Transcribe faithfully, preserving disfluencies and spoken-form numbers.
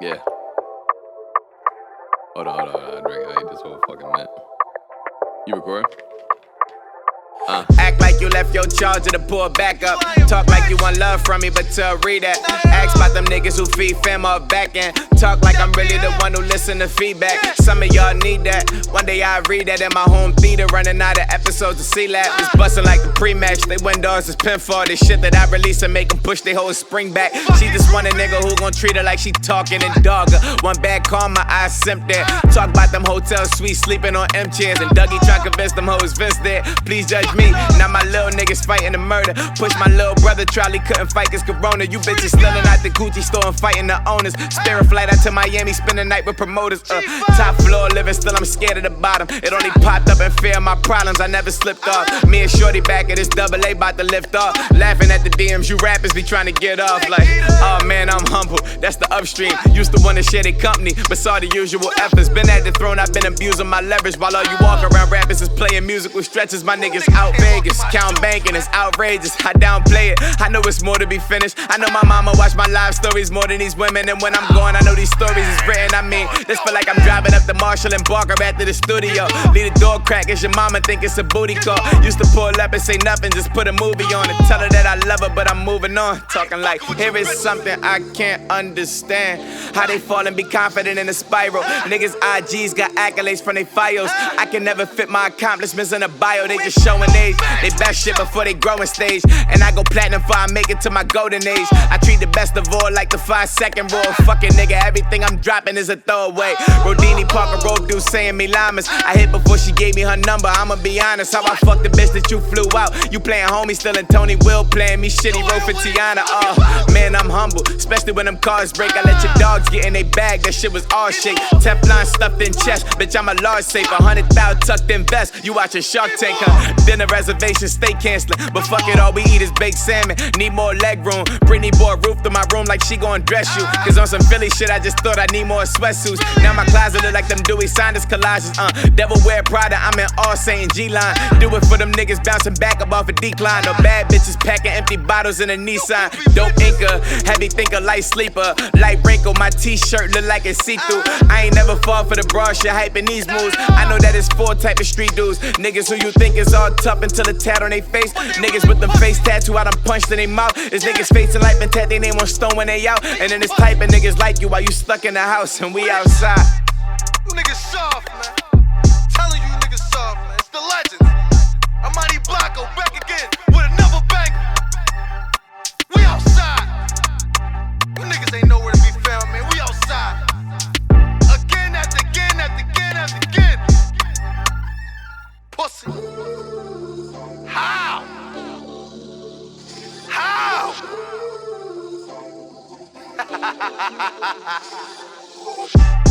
Yeah. Hold on, hold on, hold on. I drink. I ate this whole fucking mint. You recording? Uh. Act like you left your charger to pull back up. Talk like you want love from me, but to read that. Ask about them niggas who feed fam up back end. Talk like I'm really the one who listen to feedback. Some of y'all need that. One day I read that in my home theater, running out of episodes of C-Lab. It's bustin' like the pre-match. They windows is pinfall. This shit that I release and make them push their whole spring back. She just want a nigga who gon' treat her like she talking and dog her. One bad call, my eyes simp there. Talk about them hotel suites, sleeping on M chairs. And Dougie try to convince them hoes Vince there. Please judge me. Now my little niggas fighting the murder. Push my little brother, Charlie couldn't fight cause Corona. You bitches stealing out the Gucci store and fighting the owners. Spirit flight out to Miami, spend the night with promoters. Uh, top floor living, still I'm scared of the bottom. It only popped up and fear my problems, I never slipped off. Me and Shorty back at this double A, bout to lift off. Laughing at the D Ms, you rappers be trying to get off. Like, oh man, I'm humble, that's the upstream. Used to wanna share their company, but saw the usual efforts. Been at the throne, I've been abusing my leverage. While all you walk around rappers is playing musical stretches. My niggas out Vegas, count banking, it's outrageous. I downplay it, I know it's more to be finished. I know my mama watch my live stories more than these women. And when I'm gone, I know these stories is written. I mean, this feel like I'm driving up the Marshall and Barker after the studio. Leave the door crack as your mama think it's a booty call. Used to pull up and say nothing, just put a movie on and tell her that I love her, but I'm moving on. Talking like, here is something I can't understand. How they fall and be confident in a spiral. Niggas I Gs got accolades from they files. I can never fit my accomplishments in a bio. They just showing age. They best shit before they growing stage. And I go platinum before I make it to my golden age. I treat the best of all like the five second rule. Fucking nigga, everything I'm dropping is a throwaway. Rodini Parker Road dude saying me llamas. I hit before she gave me her number. I'ma be honest, how I fucked the bitch that you flew out. You playing homie, still in Tony Will playing me shitty. Wrote for Tiana. Oh man, I'm humble, especially when them cars break. I let your dogs get in they bag. That shit was all shake. Teflon stuffed in chest. Bitch, I'm a large safe. A hundred thousand tucked in vest. You watch a Shark Tank, huh? Dinner reservation, stay canceling. But fuck it, all we eat is baked salmon. Need more leg room. Brittany bought roof to my room like she gon' dress you. Cause on some Philly shit, I just thought I need more sweatsuits. Now my closet look like them Dewey Sanders collages. Uh, Devil wear Prada, I'm in all Saint G-line. Do it for them niggas bouncing back up off a decline. No bad bitches packing empty bottles in a Nissan. Dope inker, heavy thinker, light sleeper. Light wrinkle, my t-shirt look like it's see-through. I ain't never fall for the broad shit, hyping these moves. I know that it's four type of street dudes. Niggas who you think is all tough until a tat on they face. Niggas with them face tattoo, I done punched in they mouth. It's niggas facing life and tat they name on stone when they out. And then it's type of niggas like you while you stuck in the house and we outside. You niggas soft, man. Telling you niggas soft, man. It's the legends. Amani Blanco back again with another bang. We outside. You niggas ain't nowhere to be found, man. We outside. Again after again after again after again. Pussy. How? How?